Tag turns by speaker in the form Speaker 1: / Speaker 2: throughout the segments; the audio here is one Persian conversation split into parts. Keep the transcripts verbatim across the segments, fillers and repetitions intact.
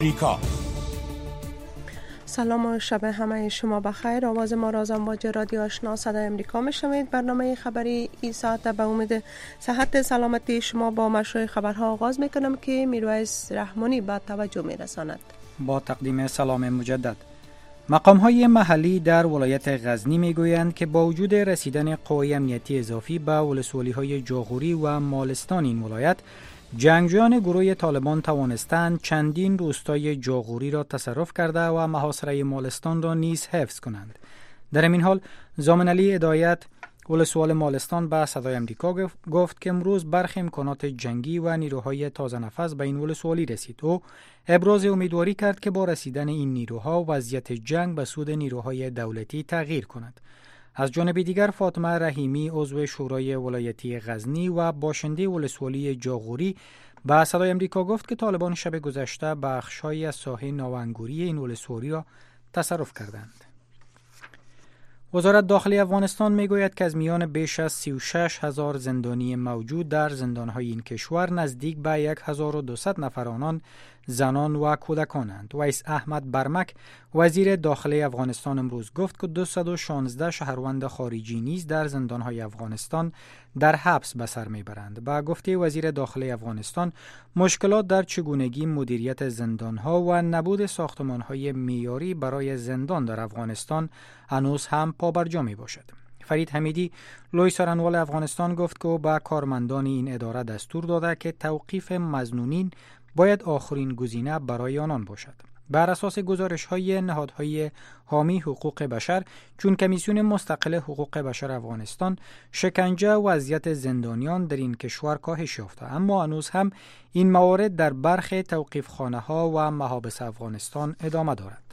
Speaker 1: امریکا.
Speaker 2: سلام و شب همه شما بخیر. آواز ما را از امواج رادیو آشنا صدای امریکا میشنوید. برنامه خبری این ساعت به امید صحت سلامتی شما با مشروع خبرها آغاز میکنم که میرویس رحمانی با توجه میرساند.
Speaker 3: با تقدیم سلام مجدد. مقام‌های محلی در ولایت غزنی میگویند که با وجود رسیدن قوای امنیتی اضافی به ولسوالی‌های جاغوری و مالستان این ولایت، جنگجویان گروه طالبان توانستند چندین روستای جاغوری را تصرف کرده و محاصره مالستان را نیز حفظ کنند. در این حال زامن علی هدایت ولسوال مالستان به صدای امریکا گفت که امروز برخی امکانات جنگی و نیروهای تازه نفس به این ولسوالی رسید و ابراز امیدواری کرد که با رسیدن این نیروها وضعیت جنگ به سود نیروهای دولتی تغییر کند. از جانب دیگر فاطمه رحیمی عضو شورای ولایتی غزنی و باشنده ولسوالی جاغوری به صدای امریکا گفت که طالبان شب گذشته بخش‌هایی از ساحه نوانگوری این ولسوالی را تصرف کردند. وزارت داخلی افغانستان میگوید که از میان بیش از سی و شش هزار زندانی موجود در زندان‌های این کشور نزدیک به هزار و دویست نفر آنان زنان و کودکانند. ویس احمد برمک وزیر داخلی افغانستان امروز گفت که دویست و شانزده شهروند خارجی نیز در زندان‌های افغانستان در حبس به سر میبرند. با گفته وزیر داخلی افغانستان، مشکلات در چگونگی مدیریت زندان‌ها و نبود ساختمان‌های معیاری برای زندان در افغانستان هنوز هم پابرجا میباشد. فرید حمیدی لوی سرانوال افغانستان گفت که با کارمندان این اداره دستور داده که توقیف مظنونین باید آخرین گزینه برای آنان باشد. بر اساس گزارش‌های نهادهای حامی حقوق بشر، چون کمیسیون مستقل حقوق بشر افغانستان، شکنجه و اذیت زندانیان در این کشور کاهش یافته، اما هنوز هم این موارد در برخی توقیفخانه‌ها و محابس افغانستان ادامه دارد.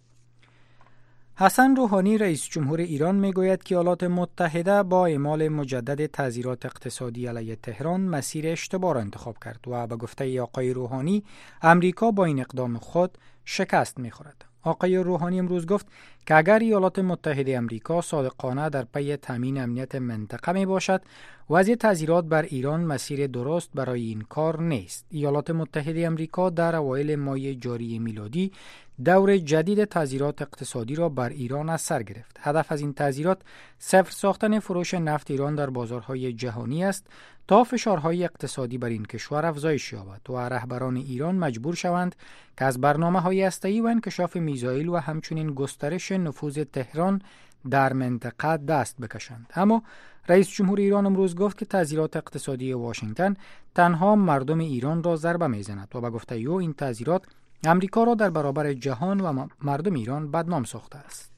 Speaker 3: حسن روحانی رئیس جمهور ایران میگوید که ایالات متحده با اعمال مجدد تعزیرات اقتصادی علیه تهران مسیر اشتباه را انتخاب کرد و به گفته آقای روحانی امریکا با این اقدام خود شکست میخورد. آقای روحانی امروز گفت که اگر ایالات متحده امریکا صادقانه در پی تامین امنیت منطقه می باشد، وضع تعزیرات بر ایران مسیر درست برای این کار نیست. ایالات متحده امریکا در اوایل ماه جاری میلادی دور جدید تعزیرات اقتصادی را بر ایران از سر گرفت. هدف از این تعزیرات صفر ساختن فروش نفت ایران در بازارهای جهانی است تا فشارهای اقتصادی بر این کشور افزایش یابد و رهبران ایران مجبور شوند که از برنامه‌های هسته‌ای و انکشاف میزایل و همچنین گسترش نفوذ تهران در منطقه دست بکشند. اما رئیس جمهور ایران امروز گفت که تعزیرات اقتصادی واشنگتن تنها مردم ایران را ضربه میزند و به گفته او این تعزیرات امریکا را در برابر جهان و مردم ایران بدنام ساخته است.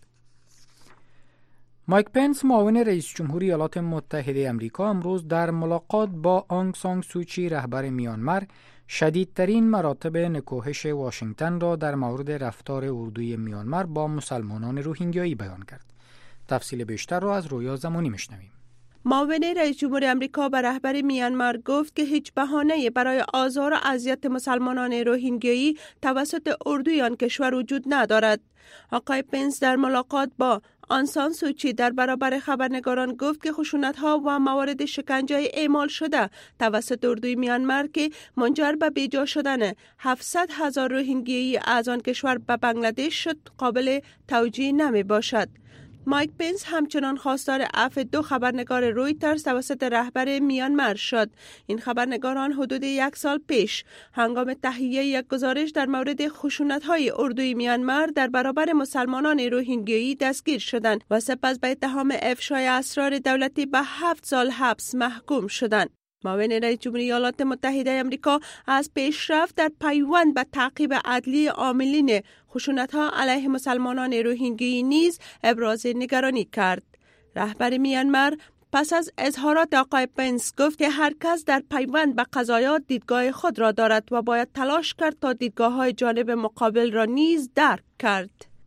Speaker 3: مایک پنس معاون رئیس جمهور ایالات متحده امریکا امروز در ملاقات با آنگ سان سوچی رهبر میانمار شدیدترین مراتب نکوهش واشنگتن را در مورد رفتار اردوی میانمار با مسلمانان روهینگیایی بیان کرد. تفصیل بیشتر را از رویا زمانی میشنویم.
Speaker 2: معاون رئیس جمهور امریکا به رهبر میانمار گفت که هیچ بهانه‌ای برای آزار و اذیت مسلمانان روهینگیایی توسط اردوی آن کشور وجود ندارد. آقای پنس در ملاقات با آنگ سان سوچی در برابر خبرنگاران گفت که خشونت‌ها و موارد شکنجه اعمال شده توسط اردوی میانمار که منجر به بیجا شدن هفتصد هزار روهینگیایی از آن کشور به بنگلادش شد قابل توجیه نمی باشد. مایک پنس همچنان خواستار عفو دو خبرنگار رویترز توسط رهبر میانمار شد. این خبرنگاران حدود یک سال پیش هنگام تهیه یک گزارش در مورد خشونت‌های اردوی میانمار در برابر مسلمانان روهینگیایی دستگیر شدند و سپس به اتهام افشای اسرار دولتی به هفت سال حبس محکوم شدند. معاون رئیس جمهوری ایالات متحده امریکا از پیشرفت در پیوند به تعقیب عدلی عاملین خشونت‌ها علیه مسلمانان روهینگیایی نیز ابراز نگرانی کرد. رهبر میانمار پس از اظهارات آقای پنس گفت که هر کس در پیوند به قضایات دیدگاه خود را دارد و باید تلاش کرد تا دیدگاه‌های جانب مقابل را نیز درک کرد.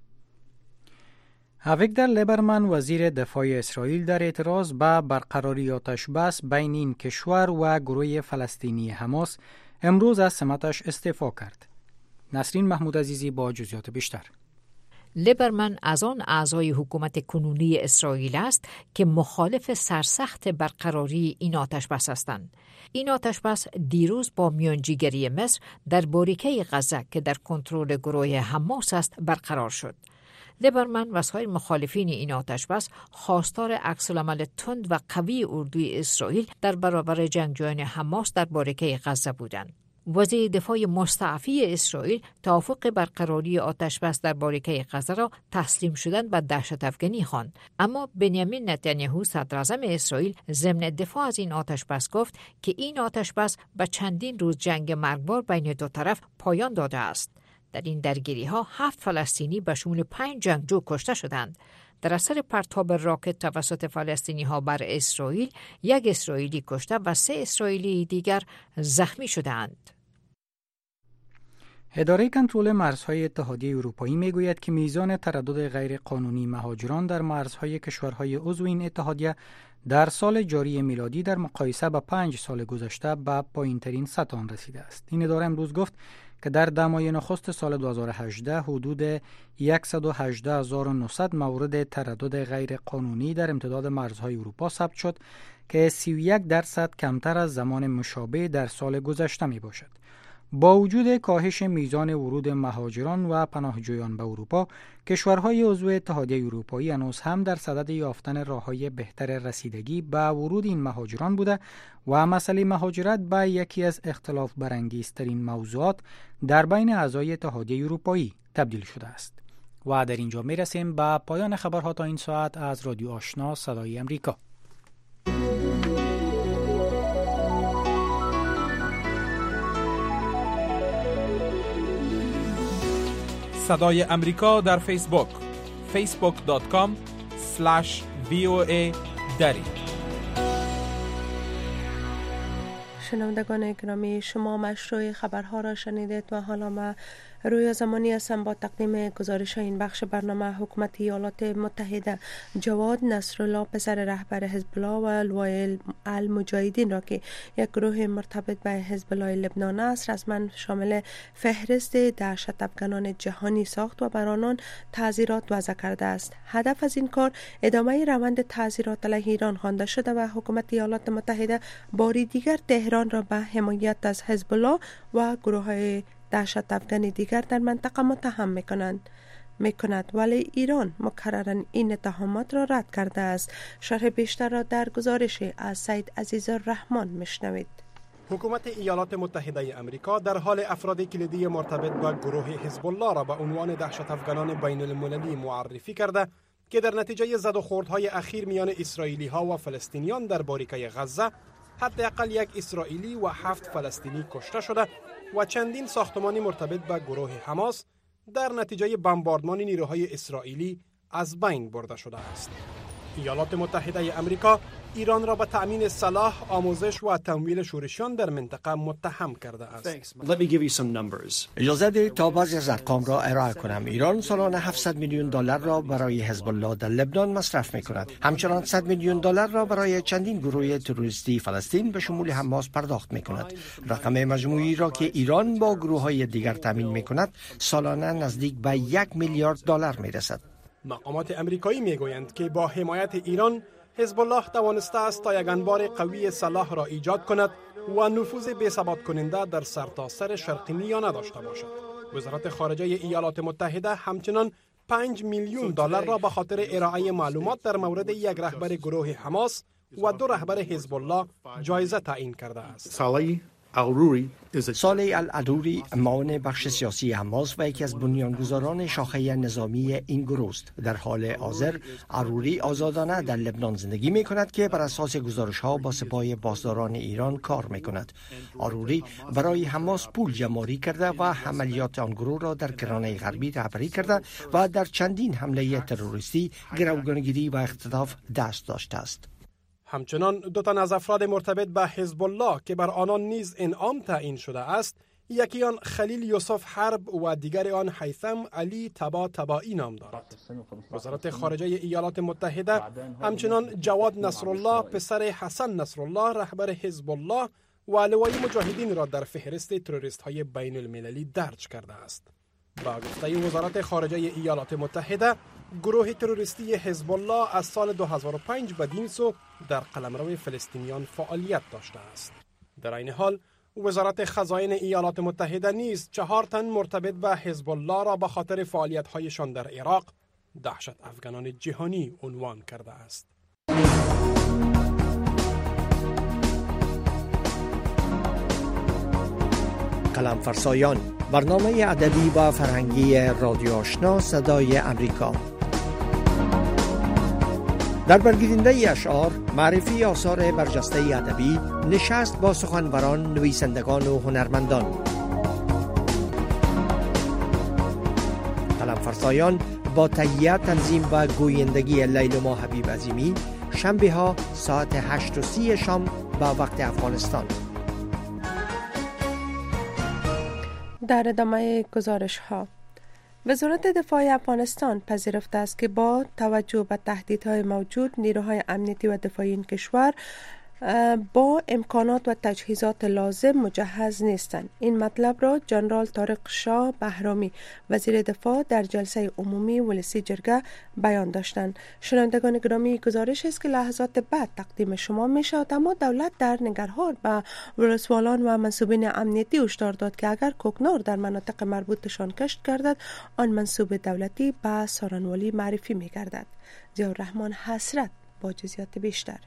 Speaker 3: اویگدور لیبرمن وزیر دفاع اسرائیل در اعتراض به برقراری آتش بس بین این کشور و گروه فلسطینی حماس امروز از سمتش استعفا کرد. نسرین محمود عزیزی با جزئیات بیشتر.
Speaker 1: لیبرمن از آن اعضای حکومت کنونی اسرائیل است که مخالف سرسخت برقراری این آتشبس هستند. این آتشبس دیروز با میانجیگری مصر در باریکه غزه که در کنترل گروه حماس است برقرار شد. لیبرمن و سایر مخالفین این آتشبس خواستار عکس‌العمل تند و قوی اردوی اسرائیل در برابر جنگجویان حماس در باریکه غزه بودند. وزیر دفاع مستعفی اسرائیل توافق برقراری آتشبس در باریکه غزه را تسلیم شدن و دهشت افکنی خواند، اما بنیامین نتانیاهو صدراعظم اسرائیل ضمن دفاع از این آتشبس گفت که این آتشبس به چندین روز جنگ مرگبار بین دو طرف پایان داده است. در این درگیری ها هفت فلسطینی به شمول پنج جنگجو کشته شدند. در اثر پرتاب راکت توسط فلسطینی ها بر اسرائیل یک اسرائیلی کشته و سه اسرائیلی دیگر زخمی شدند.
Speaker 3: اداره کنترل مرزهای اتحادیه اروپایی میگوید که میزان تردد غیرقانونی مهاجران در مرزهای کشورهای عضو این اتحادیه در سال جاری میلادی در مقایسه با پنج سال گذشته به پایین‌ترین سطح آن رسیده است. این اداره امروز گفت که در دهم ماه نخست سال دو هزار و هجده حدود صد و هجده هزار و نهصد مورد تردد غیرقانونی در امتداد مرزهای اروپا ثبت شد که سی و یک درصد کمتر از زمان مشابه در سال گذشته می باشد. با وجود کاهش میزان ورود مهاجران و پناهجویان به اروپا، کشورهای عضو اتحادیه اروپایی هنوز هم در صدد یافتن راه‌های بهتر رسیدگی به ورود این مهاجران بوده و مسئله مهاجرت به یکی از اختلاف برانگیزترین موضوعات در بین اعضای اتحادیه اروپایی تبدیل شده است. و در اینجا می رسیم به پایان خبرها تا این ساعت از رادیو آشنا صدای امریکا.
Speaker 4: صدای امریکا در فیسبوک فیسبوک دات کام اسلش وی او ای دری.
Speaker 2: شنوندگان گرامی، شما مشروع خبرها را شنیدید و حالا ما روی زمانی هستم با تقدیم گزارش این بخش برنامه. حکومت ایالات متحده جواد نصرالله پسر رهبر حزب الله و لوای المجاهدین را که یک گروه مرتبط به حزب الله لبنان است رسما شامل فهرست دهشت افکنان جهانی ساخت و بر آنان تعزیرات وضع کرده است. هدف از این کار ادامه روند تعزیرات علیه ایران خوانده شده و حکومت ایالات متحده باری دیگر تهران را به حمایت از حزب الله و گروه‌های دهشت افکن دیگر در منطقه متهم میکنند میکند ولی ایران مکرراً این اتهامات را رد کرده است. شرح بیشتر را در گزارش از سید عزیزالرحمن میشنوید.
Speaker 5: حکومت ایالات متحده آمریکا در حال افراد کلیدی مرتبط با گروه حزب الله را به عنوان دهشت افکنان بین المللی معرفی کرده که در نتیجه زد و خوردهای اخیر میان اسرائیلی ها و فلسطینیان در باریکه غزه حداقل یک اسرائیلی و هفت فلسطینی کشته شده و چندین ساختمانی مرتبط به گروه حماس در نتیجه بمباردمان نیروهای اسرائیلی از بین برده شده است. ایالات متحده آمریکا ایران را به تأمین سلاح، آموزش و تمویل شورشیان در منطقه متهم کرده است.
Speaker 6: اجازه دهید تا بعضی از ارقام را ارائه کنم. ایران سالانه هفتصد میلیون دلار را برای حزب الله در لبنان مصرف می‌کند. همچنان صد میلیون دلار را برای چندین گروه تروریستی فلسطین به شمول حماس پرداخت می‌کند. رقم مجموعی را که ایران با گروه‌های دیگر تامین می‌کند سالانه نزدیک به یک میلیارد دلار می‌رسد.
Speaker 5: مقامات آمریکایی میگویند که با حمایت ایران حزب الله توانسته است تا یک انبار قوی سلاح را ایجاد کند و نفوذ بی‌ثبات کننده در سرتاسر شرق میانه داشته باشد. وزارت خارجه ایالات متحده همچنان پنج میلیون دلار را به خاطر ارائه معلومات در مورد یک رهبر گروه حماس و دو رهبر حزب الله جایزه تعیین کرده است.
Speaker 6: صالح العروری معاون بخش سیاسی حماس و یکی از بنیانگذاران شاخه نظامی این گروه است. در حال حاضر عروری آزادانه در لبنان زندگی می کند که بر اساس گزارش ها با سپاه بازداران ایران کار می کند. عروری برای حماس پول جمع‌آوری کرده و عملیات آن گروه را در کرانه غربی رهبری کرده و در چندین حمله تروریستی، گروگانگیری و اختطاف دست داشته است.
Speaker 5: همچنان دو تن از افراد مرتبط به حزب الله که بر آنان نیز انعام تعیین شده است، یکی آن خلیل یوسف حرب و دیگر آن هیثم علی تبا تبایی نام دارد. وزارت خارجه ایالات متحده همچنان جواد نصرالله پسر حسن نصرالله رهبر حزب الله و لوای مجاهدین را در فهرست تروریست های بین المللی درج کرده است. با گفته وزارت خارجه ایالات متحده، گروه تروریستی حزب الله از سال دو هزار و پنج بدین سو در قلمرو فلسطینیان فعالیت داشته است. در این حال وزارت خزاین ایالات متحده نیز چهار تن مرتبط به حزب الله را به خاطر فعالیت‌هایشان در عراق دهشت افغانان جهانی عنوان کرده است.
Speaker 6: قلم فرسایان، برنامه ادبی و فرهنگی رادیو آشنا صدای امریکا. در برگیرنده اشعار، معرفی آثار برجسته ادبی، نشست با سخنوران، نویسندگان و هنرمندان. قلم فرسایان با تهیه، تنظیم و گویندگی لیلما حبیب عظیمی، شنبه ها ساعت هشت و سی شام با وقت افغانستان.
Speaker 2: در ادامه گزارش ها، وزارت دفاع افغانستان پذیرفته است که با توجه به تهدیدهای موجود، نیروهای امنیتی و دفاعی این کشور با امکانات و تجهیزات لازم مجهز نیستند. این مطلب را جنرال طارق شاه بهرامی وزیر دفاع در جلسه عمومی ولسی جرگه بیان داشتند. شنوندگان گرامی، گزارش است که لحظات بعد تقدیم شما می شود. اما دولت در ننگرهار به ولسوالان و منصوبین امنیتی هشدار داد که اگر کوکنار در مناطق مربوطشان کشت گردد، آن منصوب دولتی به سارنوالی معرفی می گردد. ضیاءالرحمن حسرت با جزئیات بیشتر.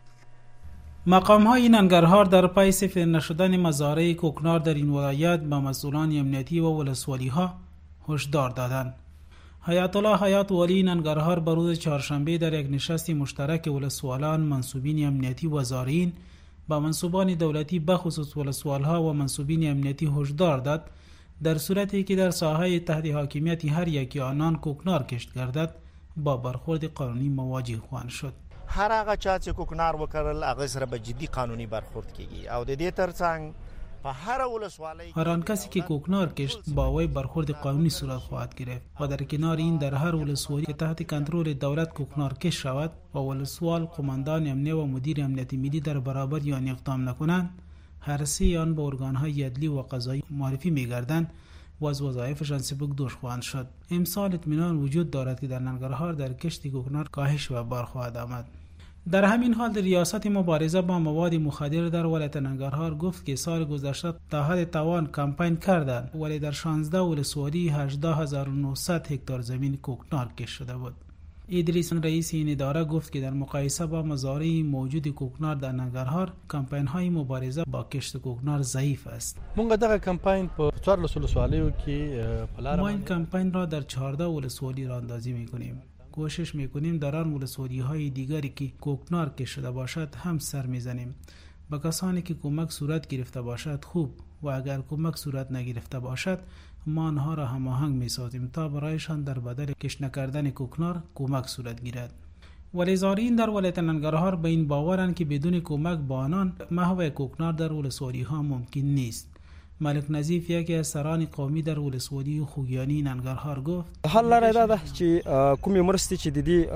Speaker 7: مقام های ننگرهار در پای صفر نشدن مزارع کوکنار در این ولایت به مسئولان امنیتی و ولسوالی ها هشدار دادند. حیات الله حیات والی ننگرهار بر روز چهارشنبه در یک نشست مشترک ولسوالان، منصوبین امنیتی و زارعین با منصوبان دولتی بخصوص ولسوالها و منصوبین امنیتی هشدار داد در صورتی که در ساحه تحت حاکمیت هر یکی آنان کوکنار کشت گردد با برخورد قانونی مواجه خواهند شد.
Speaker 8: هر هغه چا چې کوکنار وکړل هغه سره به جدي قانوني برخورد کیږي او د دې ترڅنګ په هر ولسوالۍ
Speaker 7: هر آن کسی که کوکنار کشت با وی برخورد قانونی صورت خواهد گرفت و در کنار این در هر ولسوالی که تحت کنترل دولت کوکنار کش شود و ولسوال، قماندان امنیه و مدیر امنیت ملی در برابر یا اقدام نکنند، هر سه آن به ارگان‌های عدلی و قضایی معرفی می‌گردند و از وظایفشان سبکدوش خواهند شد. امسال اطمینان وجود دارد که در ننگرهار در کشت کوکنار کاهش و بار خواهد آمد. در همین حال ریاست مبارزه با مواد مخدر در ولایت ننگرهار گفت که سال گذشته تا حد توان کمپین کردند ولی در شانزده ولسوالی هجده هزار و نهصد هکتار زمین کوکنار کشت شده بود. ادریس رئیس این اداره گفت که در مقایسه با مزارع موجود کوکنار در ننگرهار، کمپین های مبارزه با کشت کوکنار ضعیف است.
Speaker 9: مونږ دغه کمپین په څوارلس ولسوالیو کې په لار
Speaker 7: ما این کمپین را در چهارده ولسوالی راه اندازی می‌کنیم. کوشش میکنیم در آن ولسوالی های دیگری که کوکنار کشت شده باشد هم سر میزنیم. به کسانی که کمک صورت گرفته باشد خوب و اگر کمک صورت نگرفته باشد ما آنها را هماهنگ میسازیم تا برایشان در بدل کشت نکردن کوکنار کمک صورت گیرد. ولی زارعین در ولایت ننگرهار به این باورند که بدون کمک با آنان محو کوکنار در ولسوالی ها ممکن نیست. ملک نظیف یکی از سران قومی در ولسوالی خوگیانی ننگرهار گفت
Speaker 9: حل لاره دا ده چې کومې مرستې چې د دې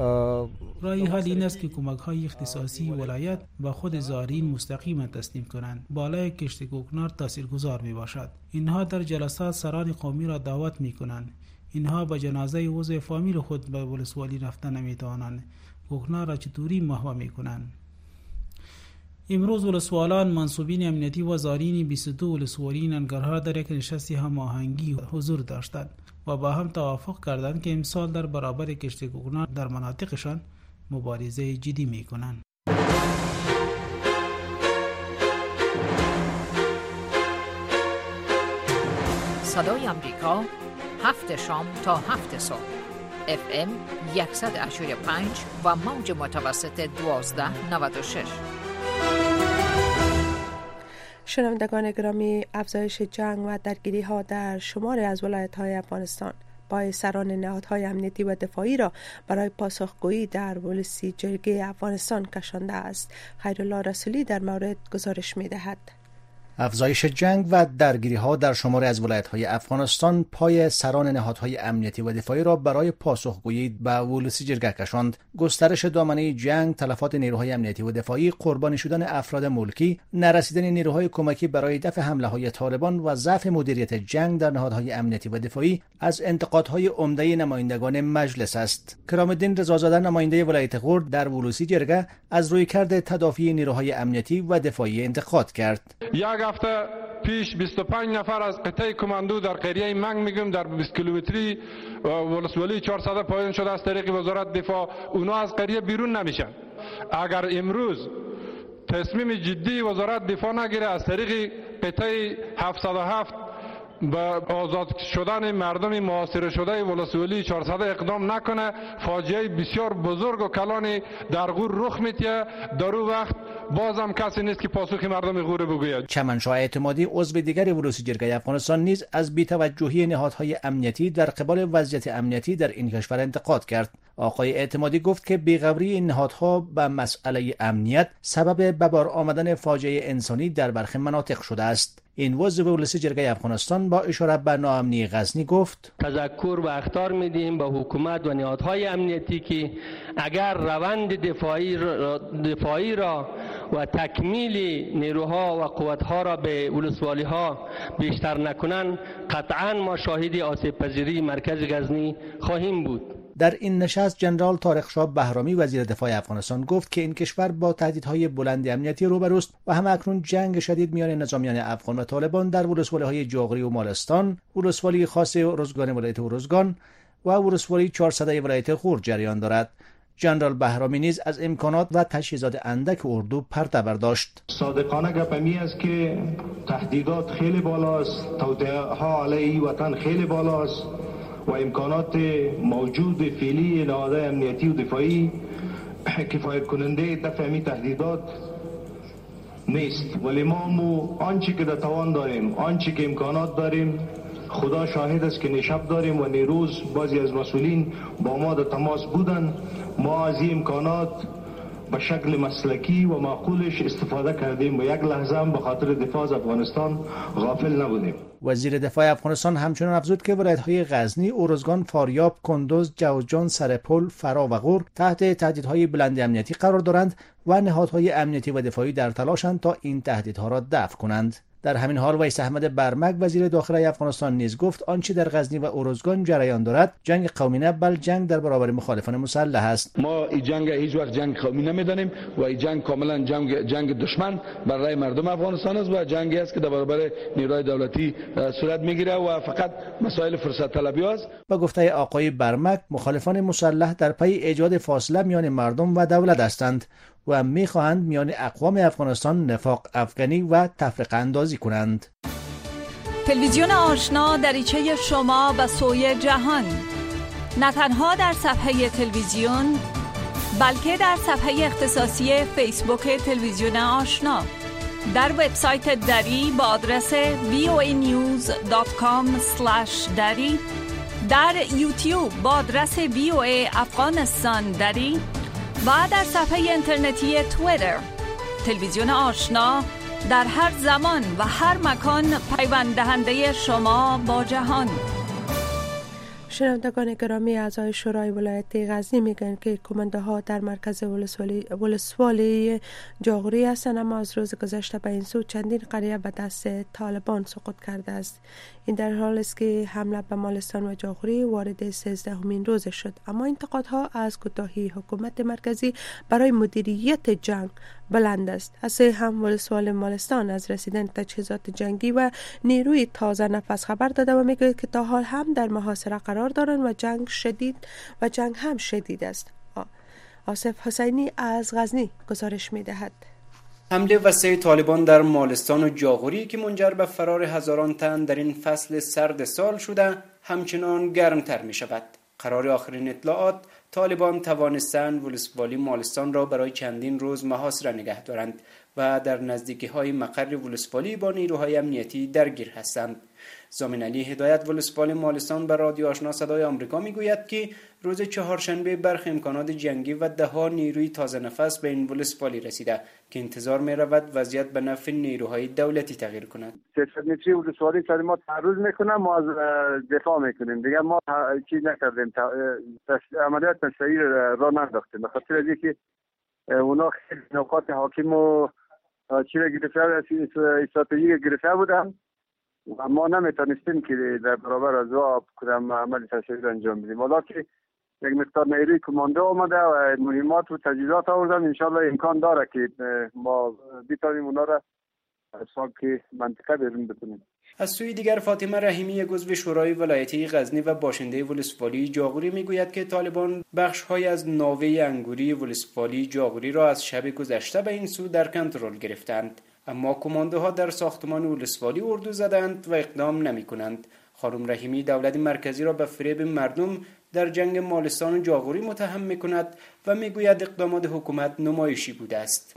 Speaker 7: رای حل این است که کمک های اختصاصی ولایت به خود زارعین مستقیما تسلیم کنند. بالای کشت کوکنار تاثیرگذار می باشد. اینها در جلسات سران قومی را دعوت می کنند. اینها به جنازه عضو فامیل خود به ولسوالی رفتن نمی توانند. کوکنار را چطوری محو می کنند؟ امروز ولسوالان، منصوبین امنیتی و زارعین بیست و دو ولسوالی ننگرهار در یک نشست هماهنگی حضور داشتند و با هم توافق کردند که امسال در برابر کشت کوکنار در مناطقشان مبارزه جدی می کنند.
Speaker 1: صدای امریکا، هفت شام تا هفت صبح، اف ام صد و هشتاد و پنج و موج متوسط دوازده نود و شش.
Speaker 2: شنوندگان گرامی، افزایش جنگ و درگیری ها در شماری از ولایت های افغانستان پای سران نهادهای امنیتی و دفاعی را برای پاسخگویی در ولسی جرگه افغانستان کشانده است. خیرالله رسولی در مورد گزارش می دهد.
Speaker 6: افزایش جنگ و درگیری‌ها در شماری از ولایت‌های افغانستان پای سران نهادهای امنیتی و دفاعی را برای پاسخگویی به ولسی جرگه کشاند. گسترش دامنه جنگ، تلفات نیروهای امنیتی و دفاعی، قربانی شدن افراد ملکی، نرسیدن نیروهای کمکی برای دفع حمله‌های طالبان و ضعف مدیریت جنگ در نهادهای امنیتی و دفاعی از انتقادهای عمده نمایندگان مجلس است. کرام‌الدین رضازاده نماینده ولایت غور در ولسی جرگه از رویکرد تدافعی نیروهای امنیتی و دفاعی انتقاد کرد.
Speaker 10: یک هفته پیش بیست و پنج نفر از قطعه کماندو در قریه منگ میگم در بیست کیلومتری ولسوالی چهارصد پایان شده از طریق وزارت دفاع، اونا از قریه بیرون نمیشن. اگر امروز تصمیم جدی وزارت دفاع نگیره از طریق قطعه هفتصد و هفت به آزاد شدن مردم محاصره شده ولسوالی چهارصد اقدام نکنه، فاجعه بسیار بزرگ و کلانی در غور رخ میتیه. در اون وقت بازم کسی نیست که پاسخ مردم غور بگوید.
Speaker 6: چمنشاه اعتمادی عضو دیگر ولسی جرگه افغانستان نیز از بی‌توجهی نهادهای امنیتی در قبال وضعیت امنیتی در این کشور انتقاد کرد. آقای اعتمادی گفت که بی‌غوری این نهادها به مسئله امنیت سبب به بار آمدن فاجعه انسانی در برخی مناطق شده است. این عضو ولسی جرگه افغانستان با اشاره به ناامنی غزنی گفت:
Speaker 11: تذکر و اخطار میدیم به حکومت و نهادهای امنیتی که اگر روند دفاعی را, دفاعی را و تکمیل نیروها و قوتها را به ولسوالی ها بیشتر نکنند، قطعا ما شاهد آسیب پذیری مرکز غزنی خواهیم بود.
Speaker 6: در این نشست جنرال طارق شاه بهرامی وزیر دفاع افغانستان گفت که این کشور با تهدیدهای بلند امنیتی روبروست و هم اکنون جنگ شدید میان نظامیان افغان و طالبان در ولسوالی‌های جاغری و مالستان، ولسوالی خاص روزگان ولایت روزگان و ولسوالی چهارصد ولایت غور جریان دارد. جنرال بهرامی نیز از امکانات و تجهیزات اندک اردو پرده برداشت.
Speaker 12: صادقانه گپمی است که تهدیدات خیلی بالاست، توطئه‌ها علیه وطن خیلی بالاست و امکانات موجود فعلی نهادهای امنیتی و دفاعی کفایت کننده دفع می تهدیدات نیست. ولی ما مو آنچه که در توان داریم، آنچه که امکانات داریم، خدا شاهد است که نشب داریم و نیروز بعضی از مسئولین با ما در تماس بودن. ما از این امکانات به شکل مسلکی و معقولش استفاده کردیم و یک لحظه هم به خاطر دفاع از افغانستان غافل نبودیم.
Speaker 6: وزیر دفاع افغانستان همچنین افزود که ولایت‌های غزنی، ارزگان، فاریاب، کندوز، جوزجان، سرپل، فرا و غور تحت تهدیدهای بلند امنیتی قرار دارند و نهادهای امنیتی و دفاعی در تلاشند تا این تهدیدها را دفع کنند. در همین حال ویس احمد برمک وزیر داخلی افغانستان نیز گفت آنچه در غزنی و ارزگان جریان دارد جنگ قومی نه بل جنگ در برابر مخالفان مسلح است.
Speaker 13: ما این جنگ هیچ وقت جنگ قومی نمیدانیم و این جنگ کاملا جنگ جنگ دشمن برای مردم افغانستان است و جنگی است که در برابر نیروهای دولتی صورت میگیره و فقط مسائل فرصت طلبی است.
Speaker 6: با گفته آقای برمک مخالفان مسلح در پی ایجاد فاصله میان مردم و دولت هستند و میخواهند میان اقوام افغانستان نفاق افغانی و تفرقه اندازی کنند.
Speaker 14: تلویزیون آشنا دریچه شما به سوی جهان، نه تنها در صفحه تلویزیون بلکه در صفحه اختصاصی فیسبوک تلویزیون آشنا، در وبسایت دری با آدرس وی او ای نیوز دات کام اسلش دری، در یوتیوب با آدرس وی او ای افغانستان دری و در صفحه اینترنتی توییتر. تلویزیون آشنا در هر زمان و هر مکان پیوند دهنده شما با جهان.
Speaker 2: شنوندگان گرامی، اعضای شورای ولایت غزنی میگن که کمانده ها در مرکز ولسوالی ولسوالی جاغوری هستند، اما از روز گذشته به این سو چندین قریه به دست طالبان سقوط کرده است. این در حال است که حمله به مالستان و جاغوری وارد سیزدهمین روز شد، اما انتقادها از کوتاهی حکومت مرکزی برای مدیریت جنگ بلند است. از هم ولسوالی مالستان از رسیدن تجهیزات جنگی و نیروی تازه نفس خبر داده و میگوید که تا حال هم در محاصره قرار دارند و جنگ شدید و جنگ هم شدید است. آصف حسینی از غزنی گزارش میدهد.
Speaker 15: حمله وسیع طالبان در مالستان و جاغوری که منجر به فرار هزاران تن در این فصل سرد سال شده همچنان گرمتر می شود. قرار آخرین اطلاعات طالبان توانستند ولسوالی مالستان را برای چندین روز محاصره نگه دارند و در نزدیکی‌های مقر ولسوالی با نیروهای امنیتی درگیر هستند. زامن علی هدایت ولسوالی مالستان به رادیو آشنا صدای آمریکا میگوید که روز چهارشنبه برخی امکانات جنگی و ده ها نیروی تازه نفس به این ولسوالی رسیده که انتظار می رود وضعیت به نفع نیروهای دولتی تغییر کند.
Speaker 16: سیصد متری ولسوالی سر ما تعرض میکنه، ما از دفاع میکنیم دیگه. ما چی نکردیم، عملیات تسخیر را ننداختیم به خاطر از اینکه اونا خیلی نکات حاکم و چی را گرفته استراتژی گرفته بودن و ما نمیتونستیم که در برابر از آب کدام عمل تسخیر انجام بدیم. حالا که یک مقدار نیروی کماندو آمده و مهمات و تجهیزات آوردن، انشالله امکان داره که ما بتونیم اونا را از ساک منطقه بیرون بکنیم.
Speaker 15: از سوی دیگر فاطمه رحیمی عضو شورای ولایتی غزنی و باشنده ولسوالی جاغوری میگوید که طالبان بخش‌های از ناوه انگوری ولسوالی جاغوری را از شب گذشته به این سو در کنترل گرفتند، اما کماندوها در ساختمان ولسوالی اردو زدند و اقدام نمی‌کنند. خانم رحیمی دولت مرکزی را به فریب مردم در جنگ مالستان و جاغوری متهم می‌کند و میگوید اقدامات حکومت نمایشی بوده است.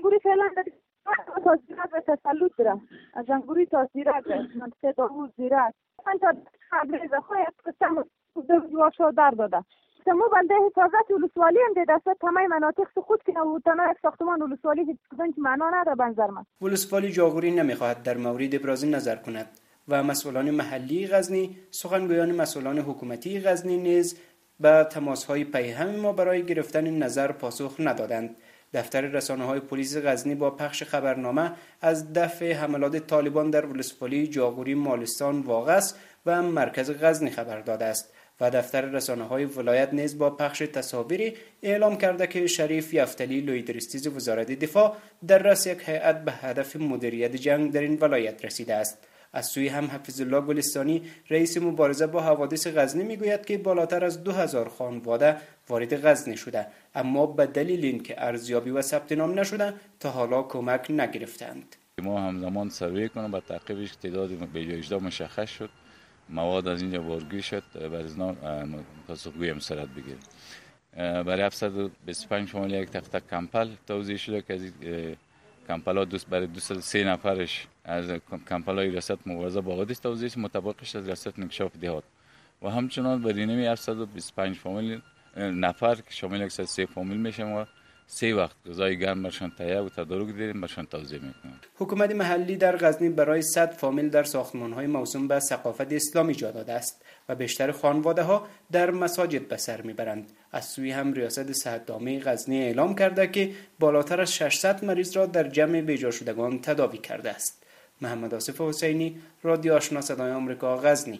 Speaker 17: تاثیرات و تسلط داره از جنگوری تاثیرات منطقه داوود زیرات من تا قبل از خواهی قسم دوشو در داده تمو بنده حفاظت ولسوالی هم دیده است تمام مناطق سقوط کنه و تنها یک ساختمان ولسوالی هیچ کدوم که معنا نداره بنظر من.
Speaker 15: ولسوالی جاغوری نمیخواهد در مورد ابراز نظر کند و مسئولان محلی غزنی، سخنگویان مسئولان حکومتی غزنی نیز به تماس‌های پیهم ما برای گرفتن نظر پاسخ ندادند. دفتر رسانه‌های پلیس غزنی با پخش خبرنامه از دفع حملات طالبان در ولسوالی جاغوری مالستان واقعس و مرکز غزنی خبر داده است و دفتر رسانه‌های ولایت نیز با پخش تصاویری اعلام کرده که شریف یفتلی لویدرستیز وزارت دفاع در رأس یک هیئت به هدف مدیریت جنگ در این ولایت رسیده است. از سوی هم حفیظ الله گلستانی رئیس مبارزه با حوادث غزنی میگوید که بالاتر از دو هزار خانواده وارد غزنی شده، اما به دلیل اینکه ارزیابی و ثبت نام نشده تا حالا کمک نگرفتند.
Speaker 18: ما همزمان سروی کنیم با تعقیبش تعداد به جای اجرا مشخص شد، مواد از اینجا بارگیر شد، برای ازنا پاسخگویی هم صورت بگیریم. برای هفتصد و بیست و پنج شامل یک تخت تک کمپل توزیع شده که از کمپلا دوست برای دویست و سه نفرش از کمپلای ریاست مبارزه با حوادث توزیع مطابقش از ریاست انکشاف دهات و همچنان برای نمی هفتصد و بیست و پنج فامیل نفر که شامل صد و سه فامیل میشن و سه وقت غذای گرم برشان تهیه و تدارک دیدیم برشان توزیع میکنن.
Speaker 15: حکومت محلی در غزنی برای صد فامیل در ساختمان‌های موسوم به ثقافت اسلامی جا داده است و بیشتر خانواده‌ها در مساجد به سر میبرند. از سوی هم ریاست صحت‌عامه غزنی اعلام کرده که بالاتر از ششصد مریض را در جمع بیجا شدگان تداوی کرده است. محمد آصف حسینی، رادیو آشنا صدای آمریکا، غزنی.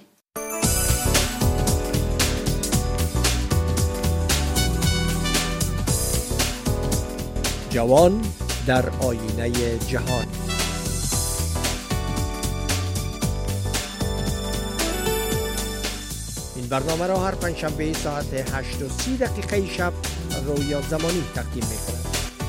Speaker 6: جوان در آینه جهان. این برنامه را هر پنجشنبه ساعت هشت و سی دقیقه شب رویا زمانی تقدیم می‌کند.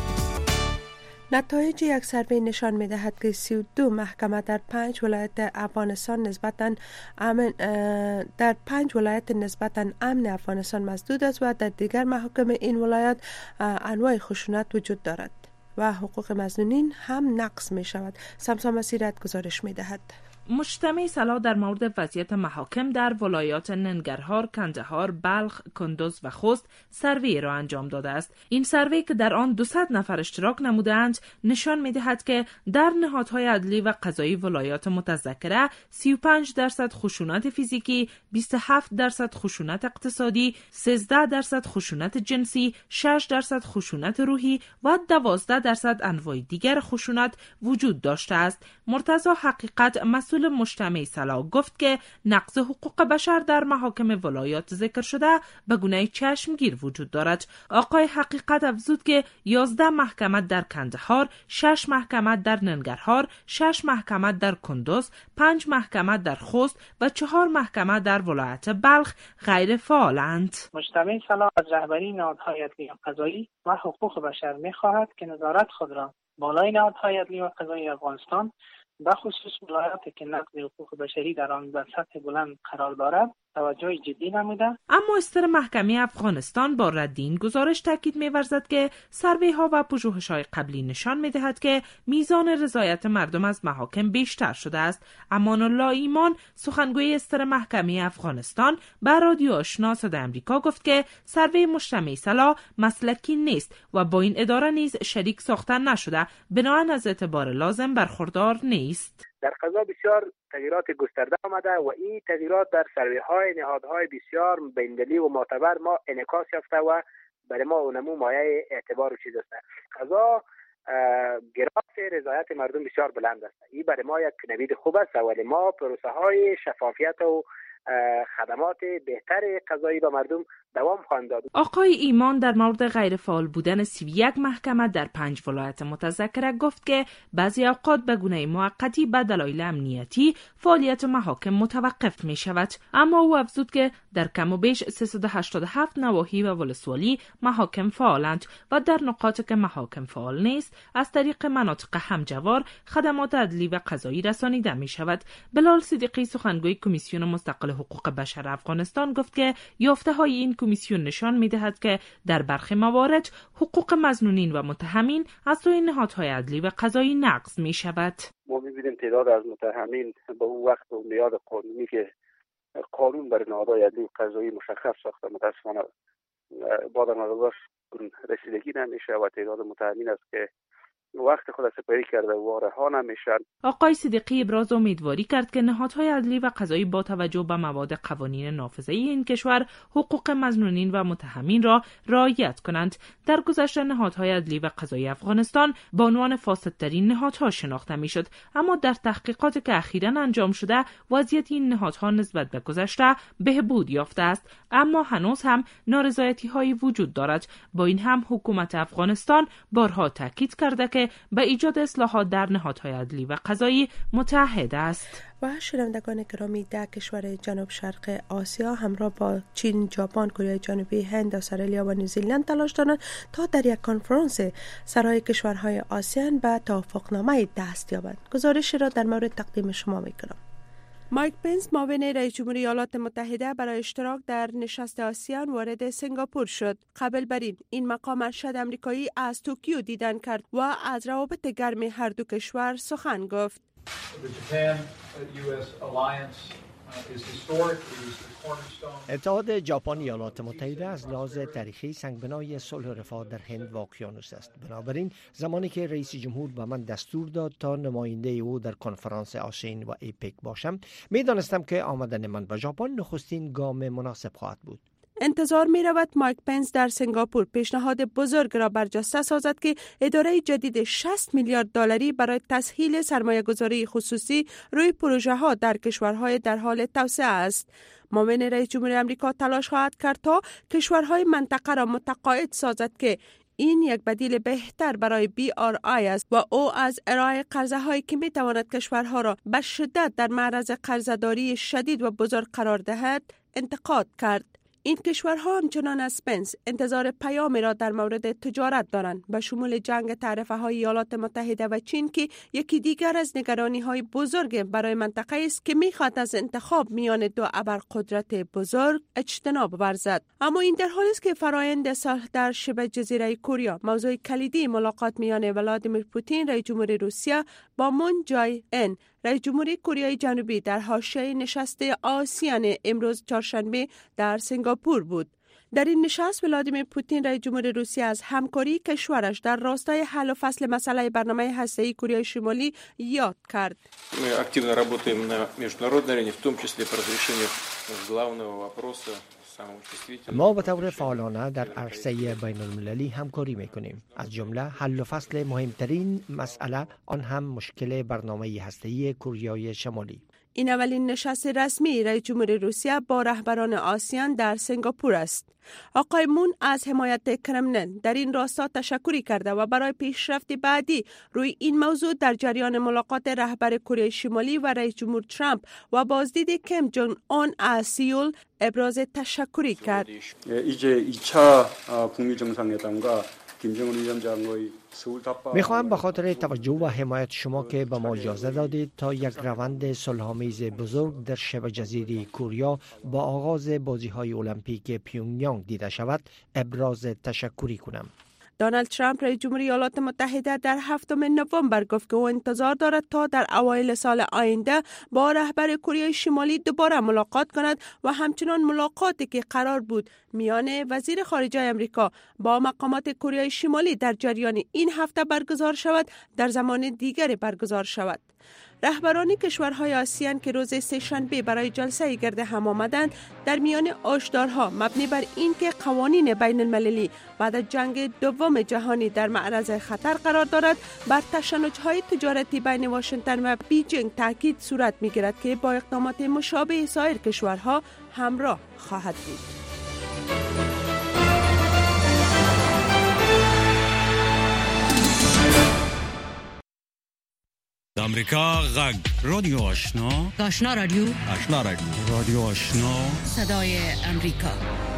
Speaker 2: نتایج یک سروی نشان می‌دهد که سی و دو محکمه در پنج ولایت افغانستان نسبتاً امن در پنج ولایت نسبتاً امن افغانستان مسدود است و در دیگر محاکم این ولایت انواع خشونت وجود دارد و حقوق مظنونین هم نقض می شود. سمسا مسیرت گزارش می دهد.
Speaker 19: مجتمع سلا در مورد وضعیت محاکم در ولایات ننگرهار، کندهار، بلخ، کندوز و خوست سروی را انجام داده است. این سروی که در آن دویست نفر اشتراک نمودند نشان می‌دهد که در نهادهای عدلی و قضایی ولایات متذکره سی و پنج درصد خشونت فیزیکی، بیست و هفت درصد خشونت اقتصادی، سیزده درصد خشونت جنسی، شش درصد خشونت روحی و دوازده درصد انواع دیگر خشونت وجود داشته است. مرتضی حقیقت مسئول مجتمع سلا گفت که نقض حقوق بشر در محاکم ولایات ذکر شده به گونه چشمگیر وجود دارد. آقای حقیقت افزود که یازده محکمه در کندهار، شش محکمه در ننگرهار، شش محکمه در کندوز، پنج محکمه در خوست و چهار محکمه در ولایت بلخ غیر فعالند.
Speaker 20: مجتمع سلا از رهبری نهادهای عدلی و قضایی و حقوق بشر می‌خواهد که نظارت خود را بالای نهادهای عدلی و قضایی افغانستان به خصوص ولایاتی که نقض حقوق بشری در آن در سطح بلند قرار دارد توجه جدی نموده.
Speaker 19: اما استر محکمه افغانستان با رد این گزارش تاکید می‌ورزد که سروی‌ها و پژوهش‌های قبلی نشان می‌دهد که میزان رضایت مردم از محاکم بیشتر شده است. امان الله ایمان سخنگوی استر محکمه افغانستان به رادیو آشنا صدای آمریکا گفت که سروی مجتمع صلاح مسلکی نیست و با این اداره نیز شریک ساخته نشده، بنابراین از اعتبار لازم برخوردار نیست.
Speaker 21: در قضا بسیار تغییرات گسترده آمده و این تغییرات در سروی‌های نهادهای بسیار بین‌المللی و معتبر ما انعکاس یافته و برای ما اونمو مایه اعتبار و چیز است. قضا گراف رضایت مردم بسیار بلند است. این برای ما یک نوید خوب است، ولی ما پروسه های شفافیت و خدمات بهتر قضایی به مردم دوام خواهند داد.
Speaker 19: آقای ایمان در مورد غیر فعال بودن سی و یک محکمه در پنج ولایت متذکره گفت که بعضی اوقات به گونه موقتی به دلایل امنیتی فعالیت محاکم متوقف می شود، اما او افزود که در کم و بیش سیصد و هشتاد و هفت نواحی و ولسوالی محاکم فعالند و در نقاطی که محاکم فعال نیست از طریق مناطق همجوار خدمات عدلی و قضایی رسانیده می شود. بلال صدیقی سخنگوی کمیسیون مستقل حقوق بشر افغانستان گفت که یافته های این کمیسیون نشان می دهد که در برخی موارد حقوق مظنونین و متهمین از سوی نهادهای عدلی و قضایی نقض می شود.
Speaker 21: ما می بینیم تعداد از متهمین به اون وقت و میاد قانونی که قانون بر نهادهای عدلی و قضایی مشخص ساخته متاسفانه بعد از نظر رسیدگی نمیشه و تعداد متهمین است که وقت خود سپری کرده و رها نمیشن.
Speaker 19: آقای صدیقی ابراز امیدواری کرد که نهادهای عدلی و قضایی با توجه به مواد قوانین نافذه این کشور حقوق مظنونین و متهمین را رعایت کنند. در گذشته نهادهای عدلی و قضایی افغانستان با عنوان فاسدترین نهادها شناخته میشد، اما در تحقیقاتی که اخیراً انجام شده وضعیت این نهادها نسبت به گذشته بهبود یافته است، اما هنوز هم نارضایتی‌هایی وجود دارد. با این هم حکومت افغانستان بارها تاکید کرده که به ایجاد اصلاحات در نهادهای عدلی و قضایی متعهد است.
Speaker 2: و شنوندگان گرامی، ده کشور جنوب شرق آسیا همراه با چین، ژاپن، کره جنوبی، هند، استرالیا و نیوزیلند تلاش دارند تا در یک کنفرانس سرای کشورهای آسیان به توافقنامه دست یابند. گزارشی را در مورد تقدیم شما میکنم. مایک پنس معاون رئیس جمهوری ایالات متحده برای اشتراک در نشست آسیان وارد سنگاپور شد. قبل بر این این مقام ارشد امریکایی از توکیو دیدن کرد و از روابط گرم هر دو کشور سخن گفت.
Speaker 6: اتحاد ژاپن ایالات متحده از لحاظ تاریخی سنگبنای صلح و رفاه در هند و اقیانوس است. بنابراین زمانی که رئیس جمهور به من دستور داد تا نماینده او در کنفرانس آسین و ایپک باشم، می دانستم که آمدن من به ژاپن نخستین گام مناسب خواهد بود.
Speaker 2: انتظار می رود مایک پنس در سنگاپور پیشنهاد بزرگ را برجسته سازد که اداره جدید شصت میلیارد دلاری برای تسهیل سرمایه‌گذاری خصوصی روی پروژه ها در کشورهای در حال توسعه است. معاون رئیس جمهور آمریکا تلاش خواهد کرد تا کشورهای منطقه را متقاعد سازد که این یک بدیل بهتر برای بی آر آی است و او از ارائه قرضه هایی که می تواند کشورها را به شدت در معرض قرضه‌داری شدید و بزرگ قرار دهد انتقاد کرد. این کشورها همچنان از پنس انتظار پیامی را در مورد تجارت دارند، به شمول جنگ تعرفه های ایالات متحده و چین که یکی دیگر از نگرانی های بزرگ برای منطقه است که میخواد از انتخاب میان دو ابرقدرت بزرگ اجتناب ورزد. اما این در حالی است که فرآیند صلح در شبه جزیره کره موضوع کلیدی ملاقات میان ولادیمیر پوتین رئیس جمهور روسیه با مون جای ان رئیس جمهوری کره جنوبی در حاشیه نشست آسیان امروز چهارشنبه در سنگاپور بود. در این نشست ولادیمیر پوتین رئیس جمهور روسیه از همکاری کشورش در راستای حل و فصل مسئله برنامه هسته‌ای کره شمالی یاد کرد.
Speaker 22: Мы активно работаем на международной арене, в том числе по разрешению главного вопроса.
Speaker 6: ما به طور فعالانه در عرصه بین المللی همکاری میکنیم، از جمله حل و فصل مهمترین مسئله آن هم مشکل برنامه هسته‌ای کره شمالی.
Speaker 2: این اولین نشست رسمی رئیس جمهور روسیه با رهبران آسیان در سنگاپور است. آقای مون از حمایت کرملین در این راستا تشکری کرده و برای پیشرفت بعدی روی این موضوع در جریان ملاقات رهبر کره شمالی و رئیس جمهور ترامپ و بازدید کیم جونگ اون از سیول ابراز تشکری کرد.
Speaker 23: 이제 이 차 국미 정상회담과
Speaker 6: میخواهم به خاطر توجه و حمایت شما که به ما اجازه دادید تا یک روند صلح‌آمیز بزرگ در شبه جزیره کوریا با آغاز بازی‌های المپیک پیونگیانگ دیده شود ابراز تشکری کنم.
Speaker 2: دونالد ترامپ رئیس جمهوری ایالات متحده در هفتم نوامبر گفت که او انتظار دارد تا در اوایل سال آینده با رهبر کره شمالی دوباره ملاقات کند و همچنان ملاقاتی که قرار بود میان وزیر خارجه امریکا با مقامات کره شمالی در جریان این هفته برگزار شود در زمان دیگری برگزار شود. رهبران کشورهای آسیان که روز سه‌شنبه برای جلسه گرد هم آمدند در میان آشدارها مبنی بر اینکه قوانین بین المللی بعد از جنگ دوم جهانی در معرض خطر قرار دارد بر تشنج‌های تجارتی بین واشنگتن و بیجینگ تاکید صورت می‌گیرد که با اقدامات مشابه سایر کشورها همراه خواهد بود.
Speaker 3: امریکا غږ رادیو آشنا
Speaker 4: آشنا رادیو
Speaker 3: آشنا رادیو رادیو آشنا
Speaker 4: صدای امریکا